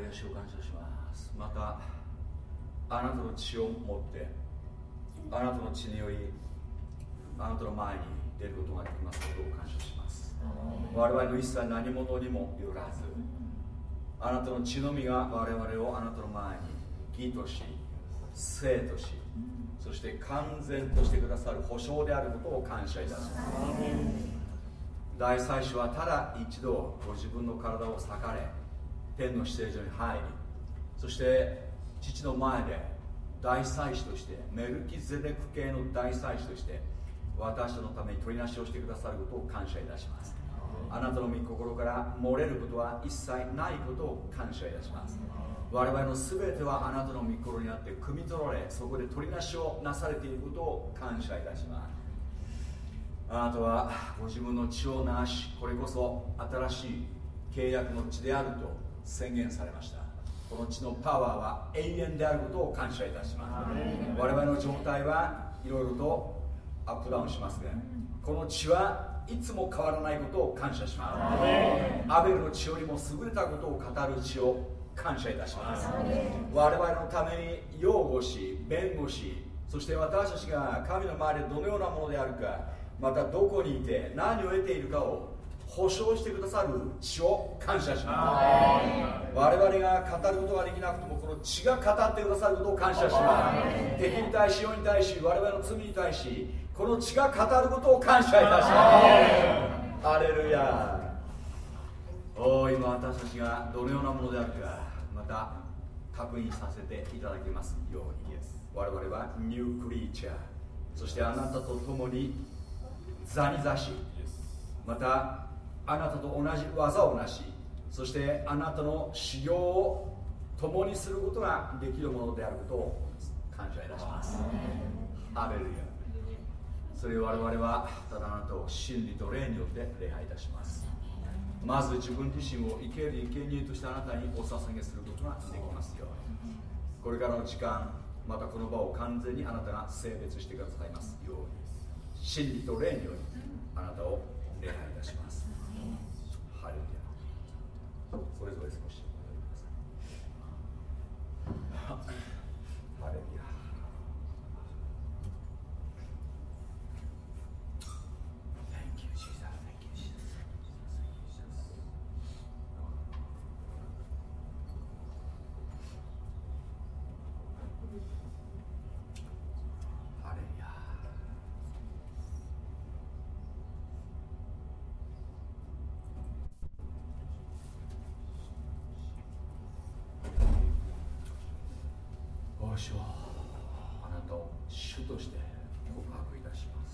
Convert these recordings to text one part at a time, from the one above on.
主を感謝します。またあなたの血を持ってあなたの血によりあなたの前に出ることができますことを感謝します。我々の一切何者にもよらずあなたの血のみが我々をあなたの前に義とし生としそして完全としてくださる保証であることを感謝いたします。大祭司はただ一度ご自分の体を裂かれ天の至聖所に入りそして父の前で大祭司としてメルキゼデク系の大祭司として私のために取りなしをしてくださることを感謝いたします。あなたの御心から漏れることは一切ないことを感謝いたします。我々の全てはあなたの御心にあって汲み取られそこで取りなしをなされていることを感謝いたします。あなたはご自分の血を流しこれこそ新しい契約の血であると宣言されました。この血のパワーは永遠であることを感謝いたします。我々の状態はいろいろとアップダウンしますがこの血はいつも変わらないことを感謝します。アベルの血よりも優れたことを語る血を感謝いたします。我々のために擁護し弁護しそして私たちが神の前でどのようなものであるかまたどこにいて何を得ているかを保証してくださる血を感謝します。我々が語ることができなくてもこの血が語ってくださることを感謝します。敵に対し世に対し我々の罪に対しこの血が語ることを感謝いたします。ハレルヤ。今私たちがどのようなものであるかまた確認させていただきますように我々はニュークリーチャーそしてあなたと共に座に座しまたあなたと同じ技をなしそしてあなたの修行を共にすることができるものであることを感謝いたします。ハレルヤ。それを我々はただあなたを真理と霊によって礼拝いたします。まず自分自身を生ける生贄としてあなたにお捧げすることができますようにこれからの時間またこの場を完全にあなたが性別してくださいますように真理と霊によりあなたを礼拝いたします。ハレルヤ。それぞれ少しハレルヤ。Thank you, Jesus. Thank you, Jesus.ハレルヤ。お主はあなたを主として告白いたします。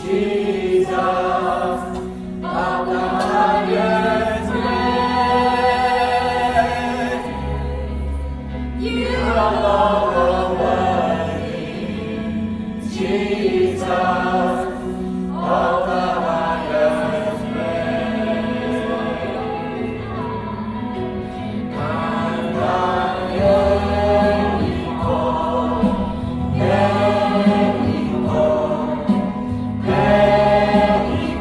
Let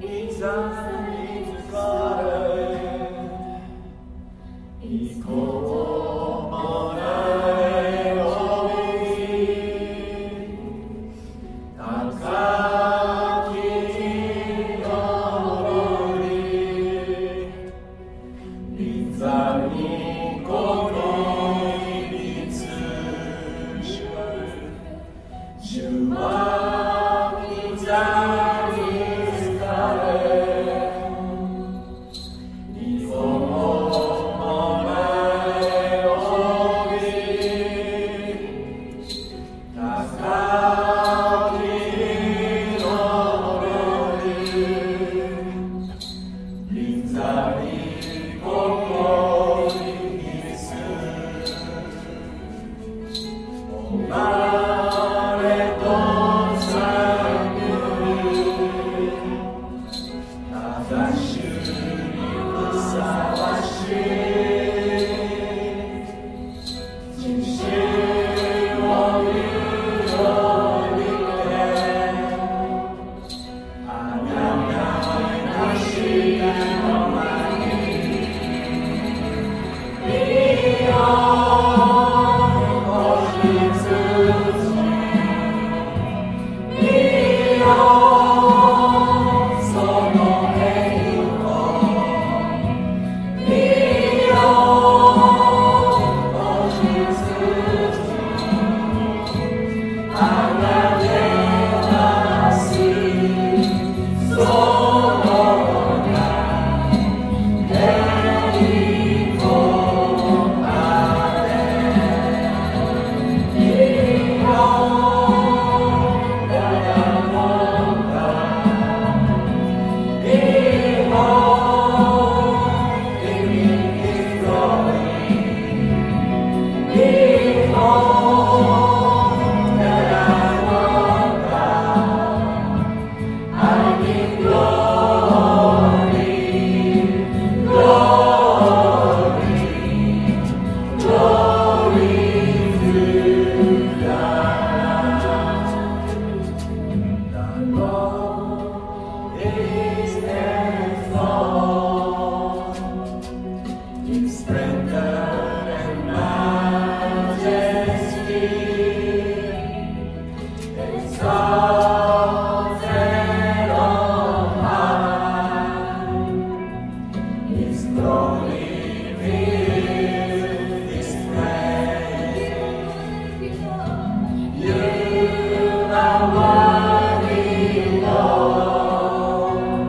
You are worthy, Lord.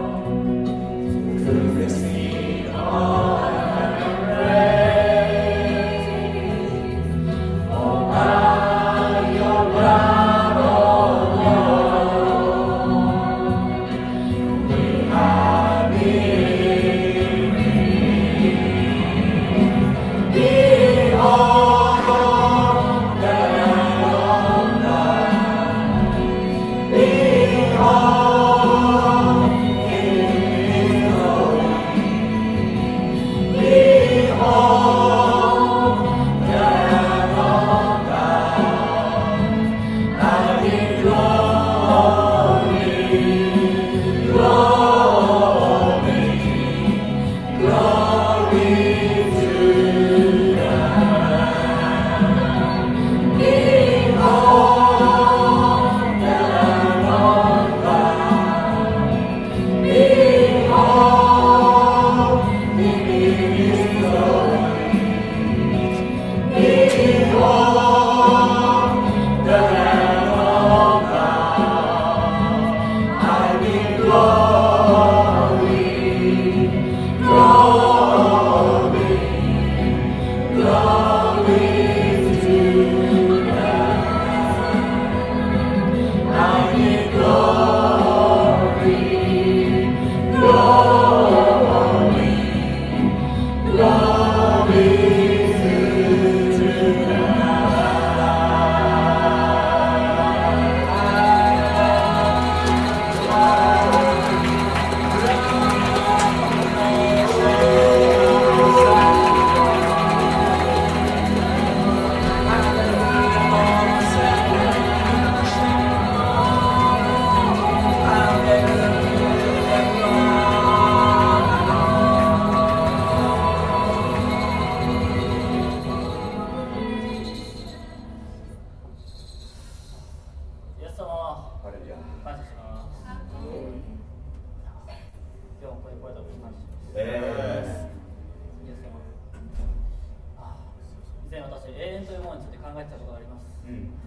えてたことがあります。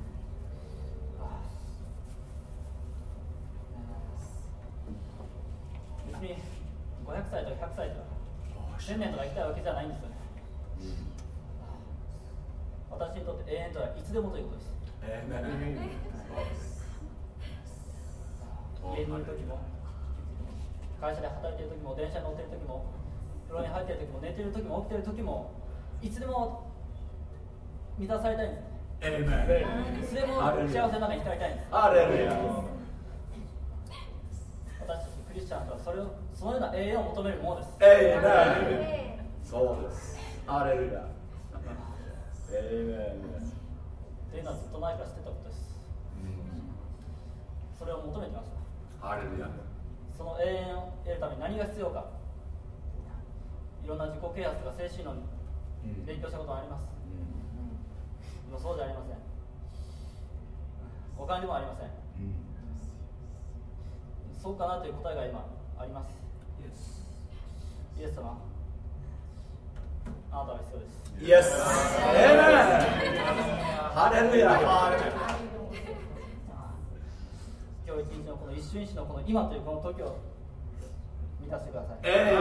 別に500歳とか100歳とか1000年とか生きたいわけじゃないんですよね。私にとって永遠とはいつでもということです。家にいる時も、会社で働いている時も、電車に乗っている時も、風呂に入っている時も、寝ている時も、起きている時も、いつでも満たされたいんです。いつでも幸せの中に浸りたいんです。私たちクリスチャンとはそのような永遠を求めるものです。 そうです。アレルヤ。 というのはずっと前から知ってたことです。それを求めてました。 アレルヤ。 その永遠を得るために何が必要か、いろんな自己啓発が精神論に勉強したことがあります。でもそうじゃありません。お金でもありません。そうかなという答えが今あります。イエス様、あなたが必要です。 イエス。ハレルヤ。今日一日のこの一瞬一瞬のこの今というこの時を満たしてください。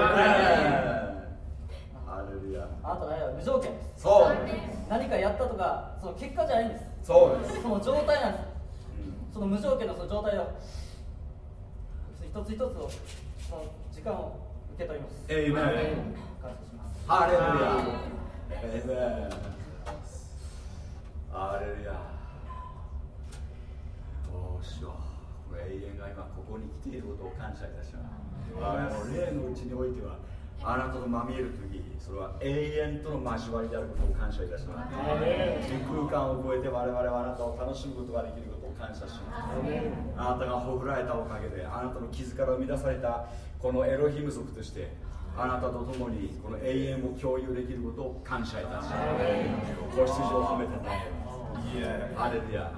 ハレルヤ。あなたの愛は無条件です。そう。何かやったとかその結果じゃないんです。そうです。その状態なんです。その無条件のその状態を一つ一つをその時間を受け取ります。感謝します。ハレルヤ。ハレルヤ。どうしよう。永遠が今ここに来ていることを感謝いたします。霊のうちにおいてはあなたとまみえるとき、それは永遠との交わりであることを感謝いたします。時空間を超えて我々はあなたを楽しむことができることを感謝します。あなたがほふられたおかげで、あなたの傷から生み出されたこのエロヒム族としてあなたと共にこの永遠を共有できることを感謝いたします。ご出場を褒めたたえます。ハレルヤ。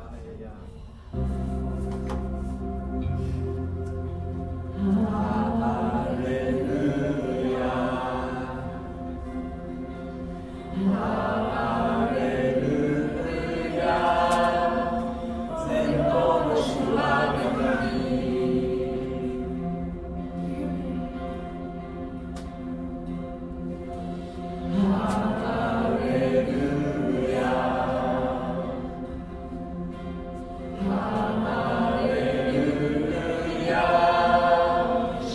ハレルヤ。ハレルヤ。全能の主は御神。ハレルヤ。ハレルヤ。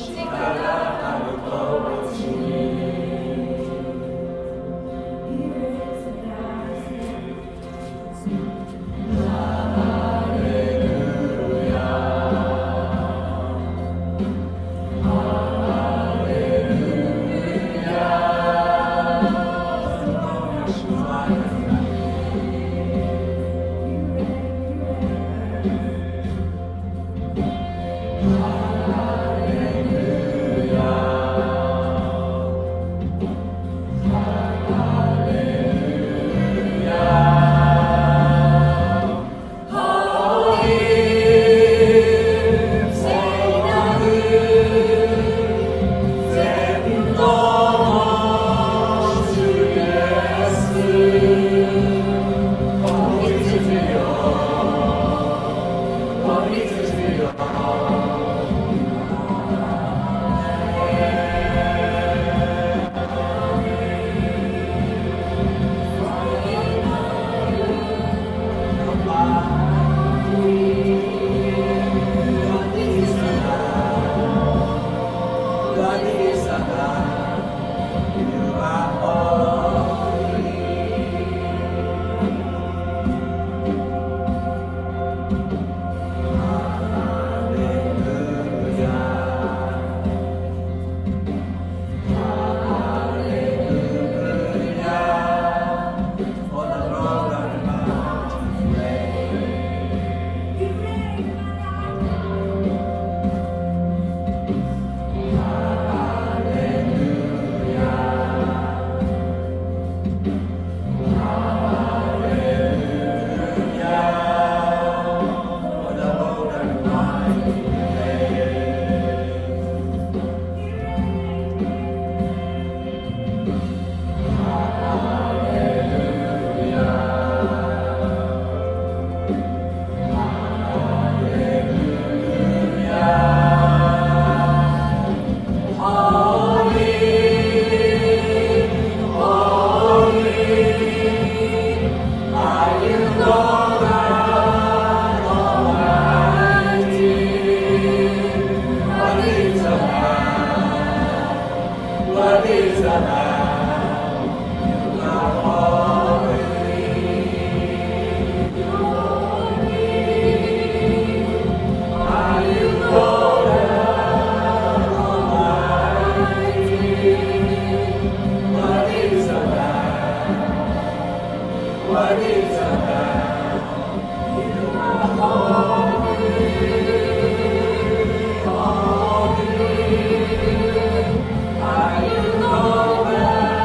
Are you Lord?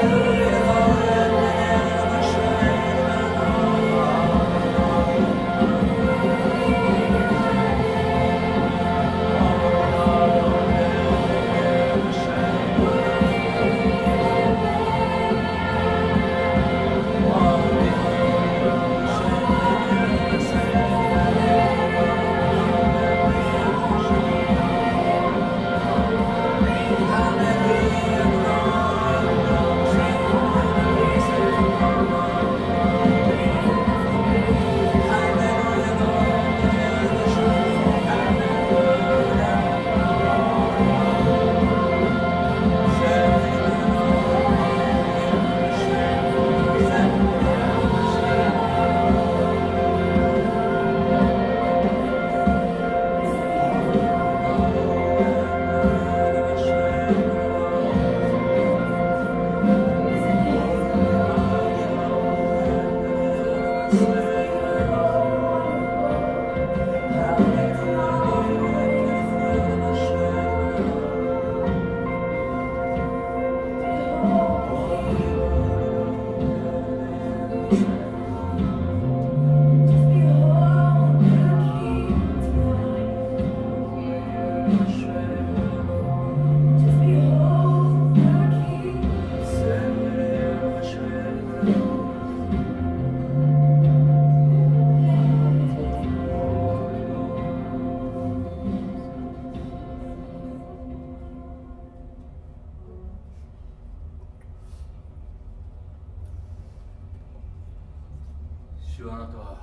主はあなたは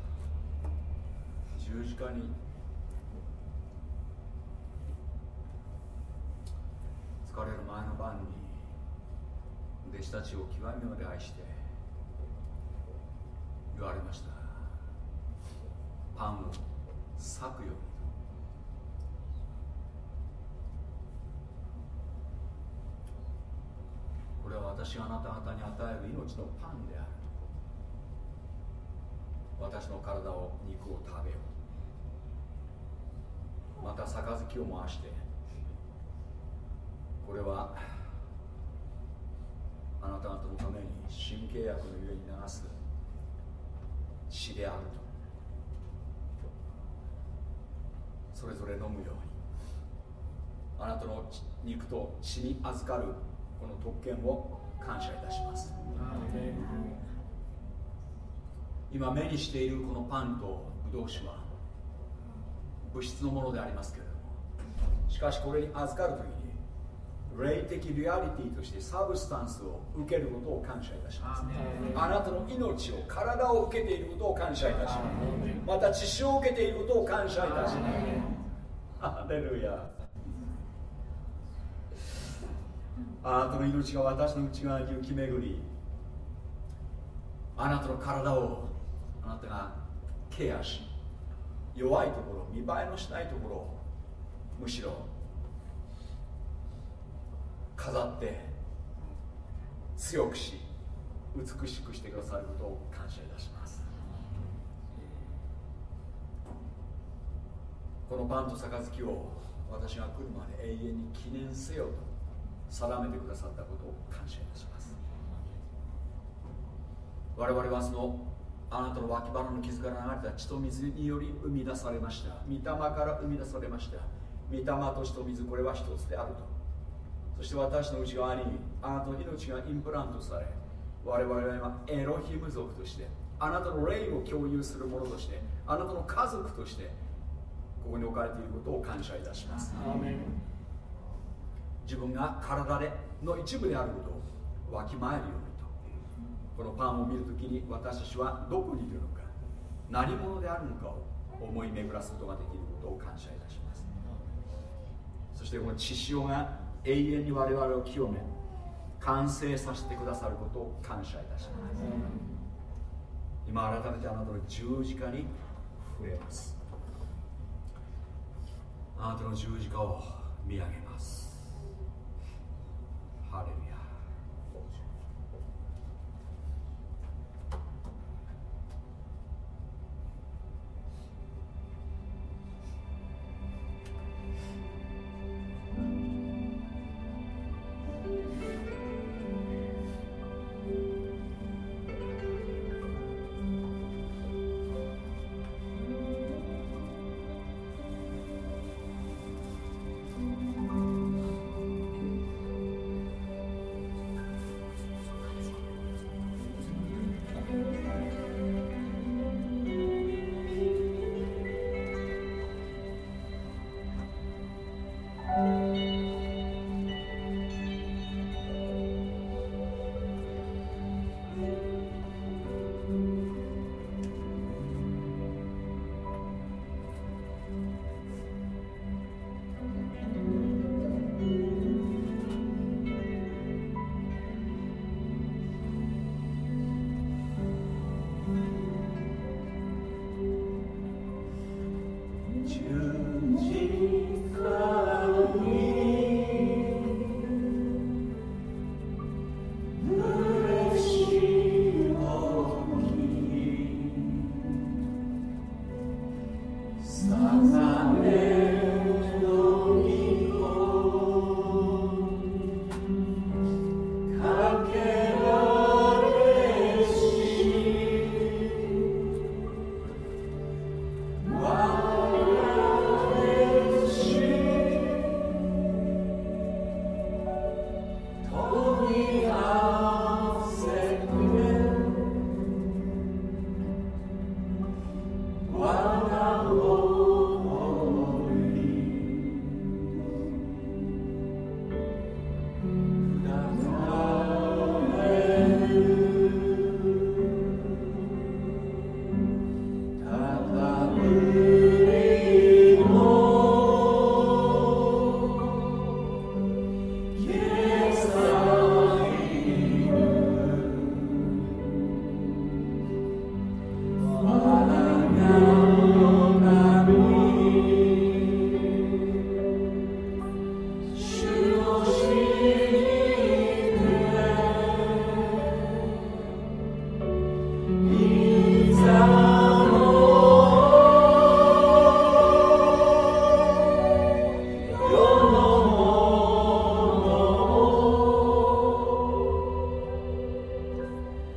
十字架に疲れる前の晩に弟子たちを極みまで愛して言われました。パンを裂くように。これは私があなた方に与える命のパンである。私の体を肉を食べよう。また杯を回して、これはあなた方のために新契約の上に流す血であると。それぞれ飲むように、あなたの肉と血に預かるこの特権を感謝いたします。今目にしているこのパンとブドウ酒は物質のものでありますけれども、しかしこれに預かるときに霊的リアリティとしてサブスタンスを受けることを感謝いたします。あなたの命を、体を受けていることを感謝いたします。また血潮を受けていることを感謝いたします。ハレルヤ。あなたの命が私の内側に浮き巡り、あなたの体をあなたがケアし、弱いところ、見栄えのしないところをむしろ飾って強くし、美しくしてくださることを感謝いたします。このパンと杯を私が来るまで永遠に記念せよと定めてくださったことを感謝いたします。我々はそのあなたの脇腹の傷から流れた血と水により生み出されました。御霊から生み出されました。御霊と血と水、これは一つであると。そして私の内側にあなたの命がインプラントされ、我々は今エロヒム族としてあなたの霊を共有する者として、あなたの家族としてここに置かれていることを感謝いたします。アーメン。自分が体の一部であることをわきまえるようにと、このパンを見るときに私たちはどこにいるのか、何者であるのかを思い巡らすことができることを感謝いたします。そしてこの血潮が永遠に我々を清め完成させてくださることを感謝いたします。今改めてあなたの十字架に触れます。あなたの十字架を見上げます。ハレルヤ。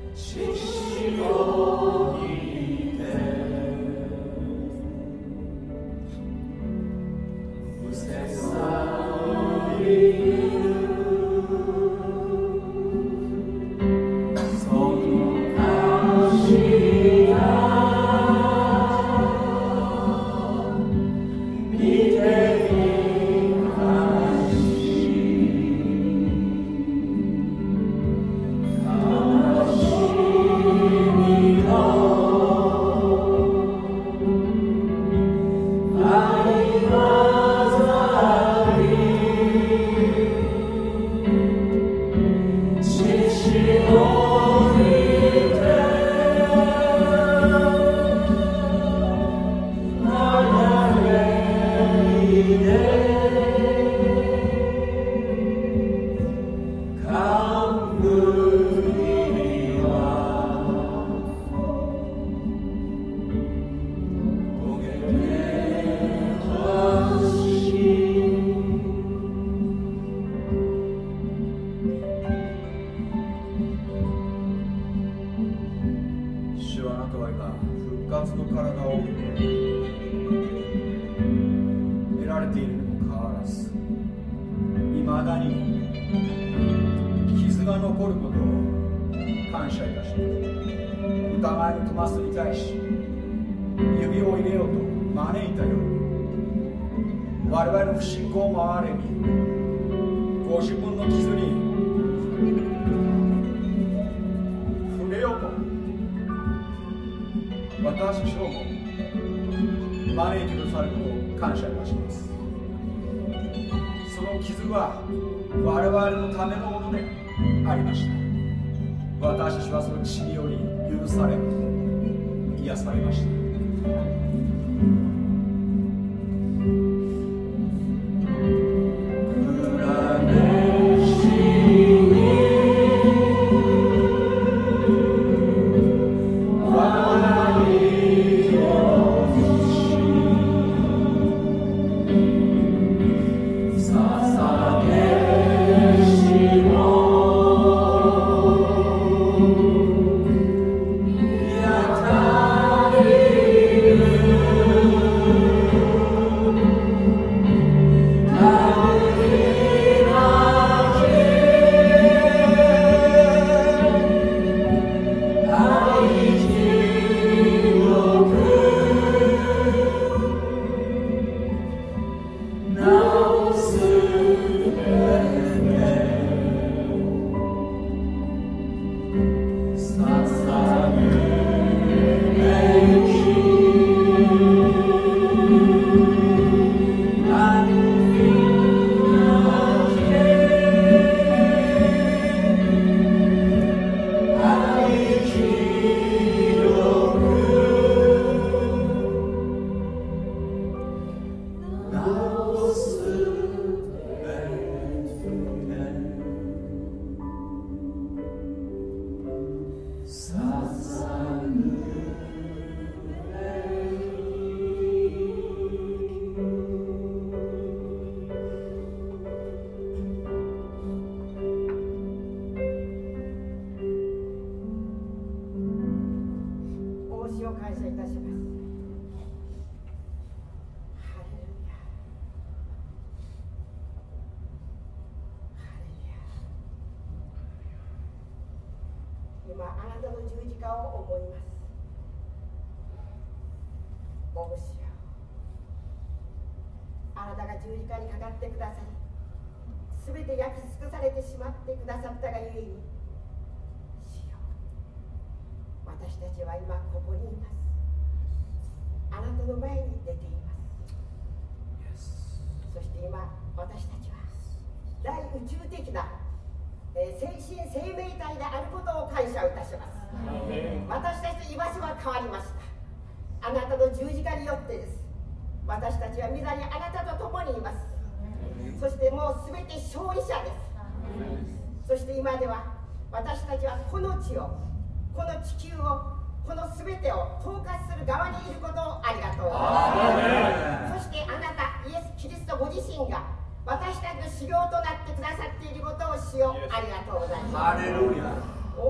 王子を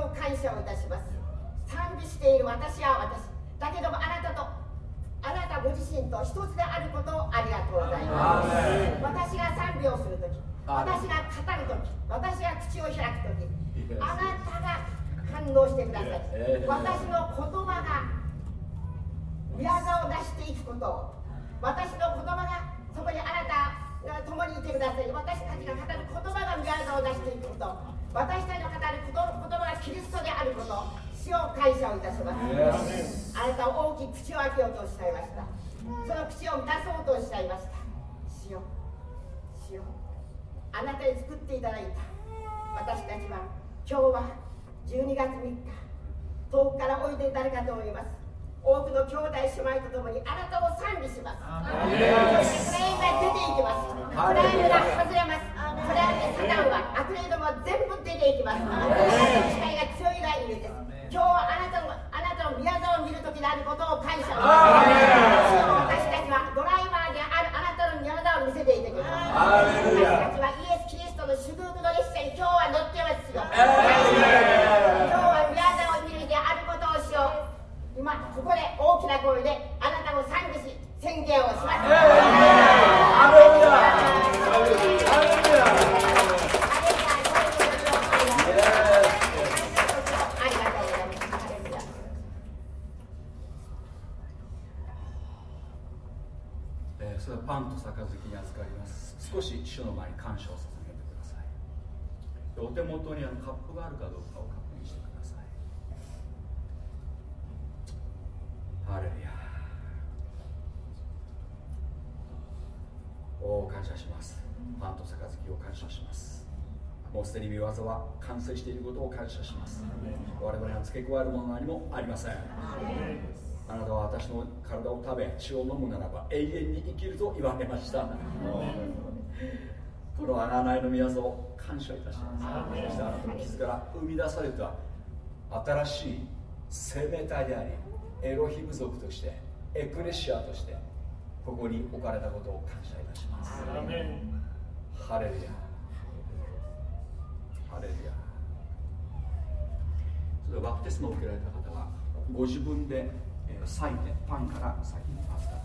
を感謝をいたします。賛美している私は私だけども、あなたご自身と一つであることをありがとうございます。私が賛美をするとき、私が語るとき、私が口を開くとき、あなたが反応してください。私の言葉が宮沢を出していくことを、私の言葉がそこにあなたが共にいてください。私たちが語る言葉が宮沢を出していくこと、私たちの語る言葉がキリストであること、主を感謝をいたします。あなたは大きく口を開けようとおっしゃいました。その口を満たそうとおっしゃいました。主よ、主よ、あなたに作っていただいた私たちは、今日は12月3日、遠くからおいで誰かと思います。多くの兄弟姉妹とともにあなたを賛美します。そして暗闇が出ていきます。暗闇が外れます。暗闇でサタンは悪霊どもは全部出ていきます。光が強いがいいです。今日はあなたの宮沢を見るときであることを感謝をします。私たちはドライバーであるあなたの宮沢を見せていてください。私たちはイエス・キリストの主偶の列車に今日は乗ってますよ。今日は宮沢を見るであることをしよう。今ここで大きな声であなたを賛美し宣言をします。アレルヤ。 それはパンと杯に預かります。少し主の前に感謝を捧げてください。お手元にカップがあるかどうかを確認してください。ハレルヤ。感謝します。パンと杯を感謝します。もうすでに御業は完成していることを感謝します。我々が付け加えるもの何もありません。あなたは私の体を食べ血を飲むならば永遠に生きると言われました。この贖いの御業を感謝いたします。そしてあなたの傷から生み出された新しい生命体であり、エロヒム族としてエクレシアとしてここに置かれたことを感謝いたします。ハレルヤ、ハレルヤ。それでバプテスマを受けられた方はご自分で裂いてパンから先に預かってください。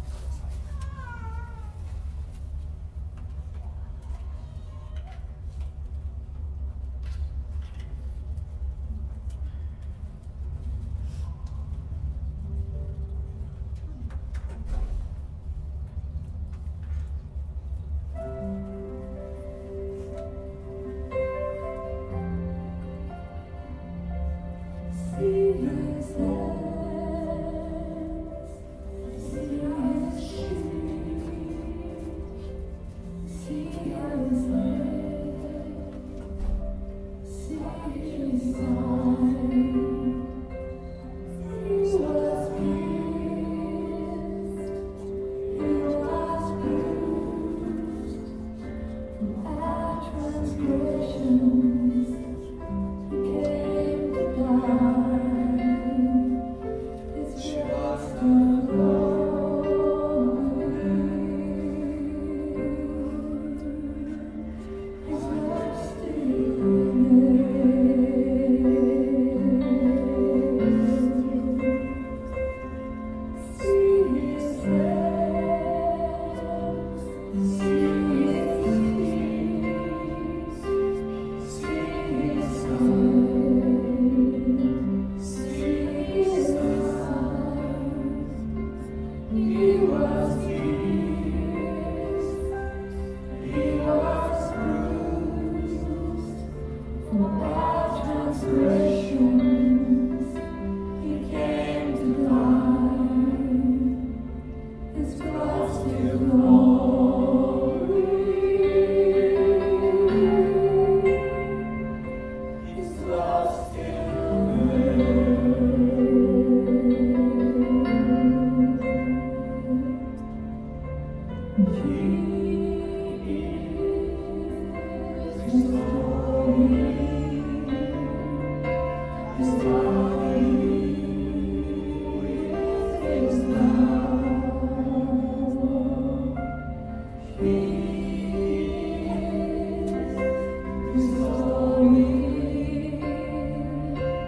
「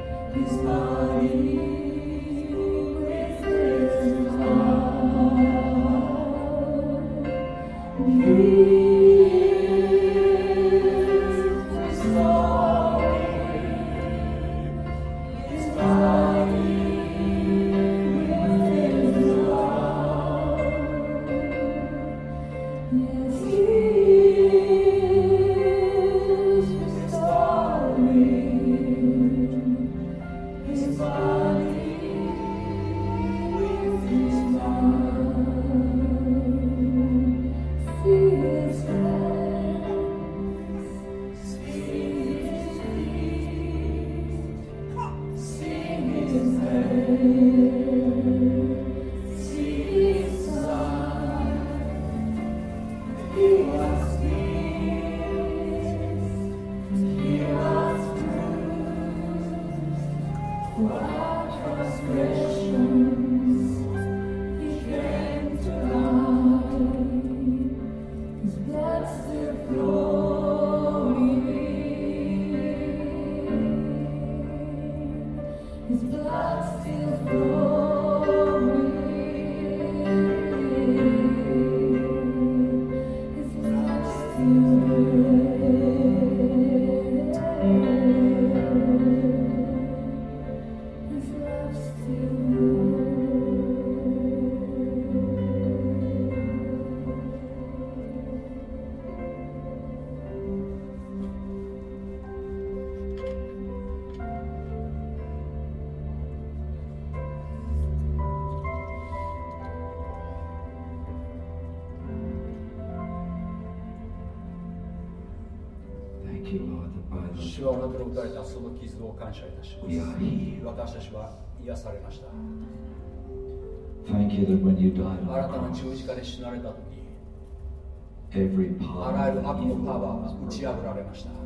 主はあなたの打たれたその傷を感謝いたします。私たちは癒されました。あなたの十字架で死なれたとき、あらゆる悪のパワーが打ち破られました。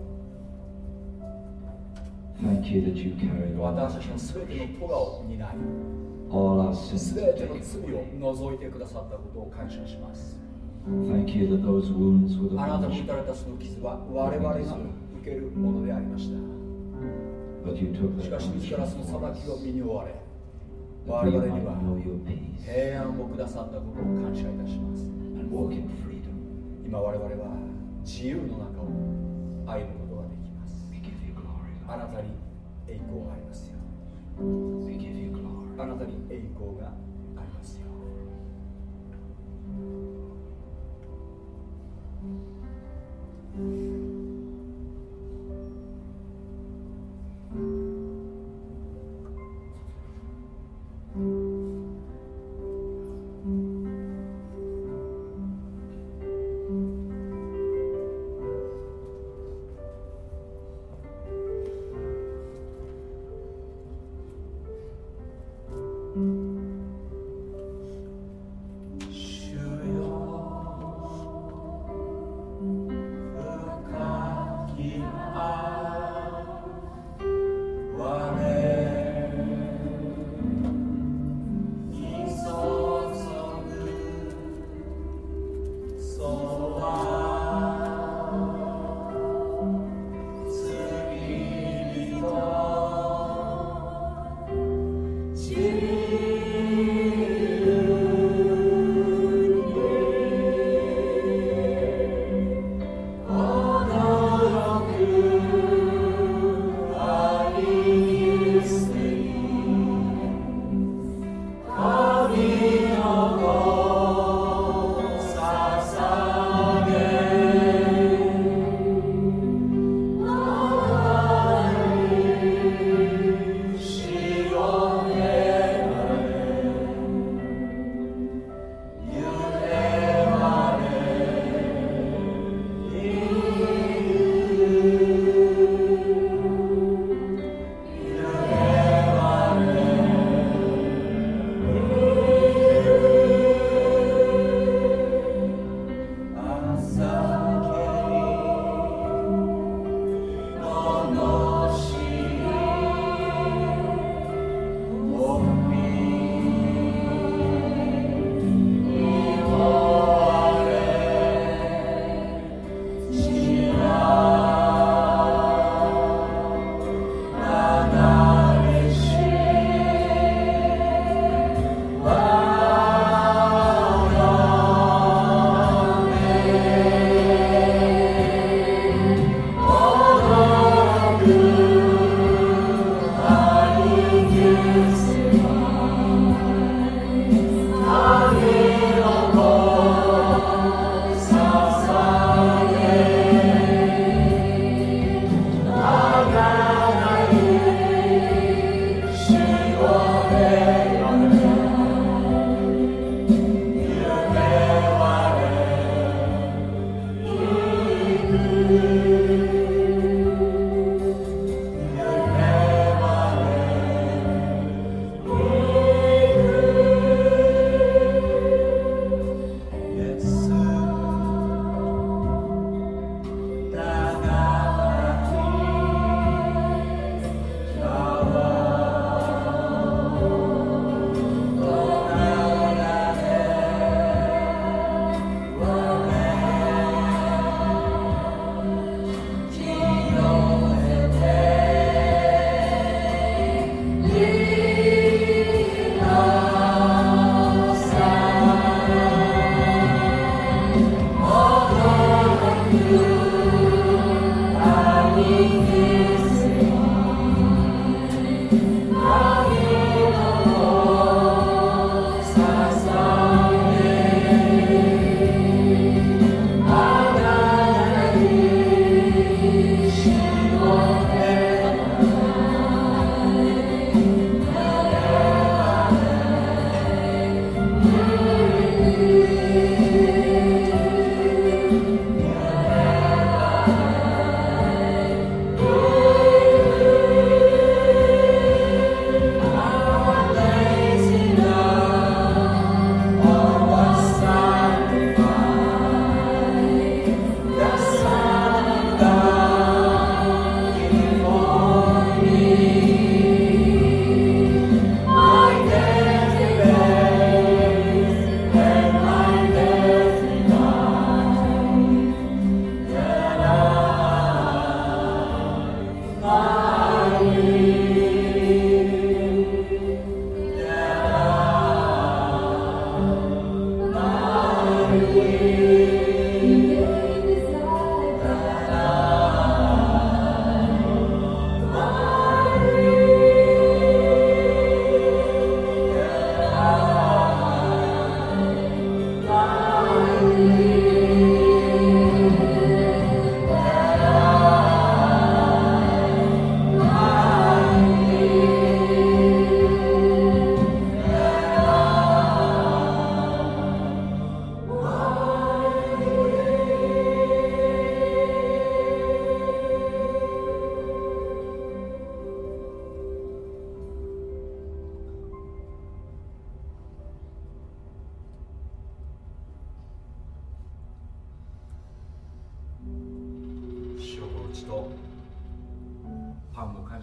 私たちのすべての咎を担い、すべての罪を除いてくださったことを感謝します。あなたの打たれたその傷は我々が受けるものでありました。しかし自らその裁きを身に負われ、我々には平安をくださったことを感謝いたします。今我々は自由の中を歩むことができます。あなたに栄光がありますよ。あなたに栄光がありますよ。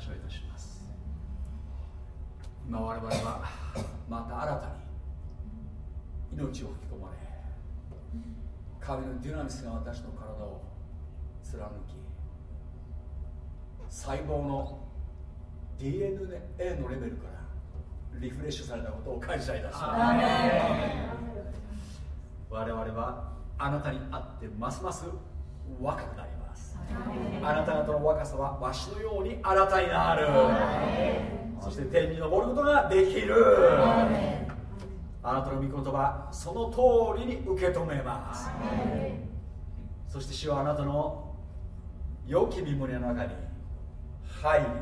謝いたします。今我々はまた新たに命を吹き込まれ、神のデュナミスが私の体を貫き、細胞の DNA のレベルからリフレッシュされたことを感謝いたします。我々はあなたにあってますます若くなります。あなた方の若さはわしのように新たになる。そして天に昇ることができる。あなたの御言葉、その通りに受け止めます。そして主はあなたの良き身胸の中に入り、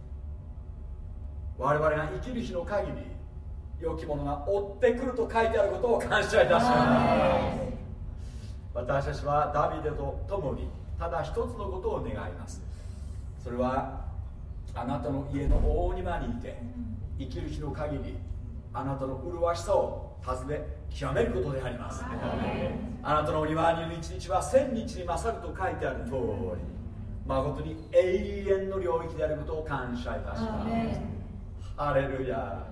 我々が生きる日の限り良きものが追ってくると書いてあることを感謝いたします。私たちはダビデと共にただ一つのことを願います。それはあなたの家の大庭にいて生きる日の限りあなたの麗しさを尋ね極めることであります。あなたの庭にいる一日は1000日に勝ると書いてある通り、誠に永遠の領域であることを感謝いたします。ハレルヤ。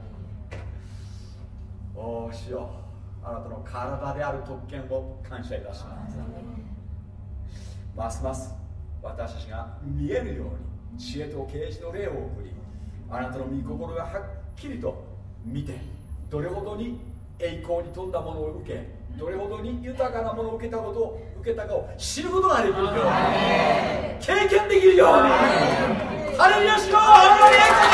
おー主よ、あなたの体である特権を感謝いたします。ますます私たちが見えるように知恵と啓示の霊を送り、あなたの御心がはっきりと見て、どれほどに栄光に富んだものを受け、どれほどに豊かなものを受けたかを知ることができるように、経験できるように、ハレルヤ主よ、ハレルヤ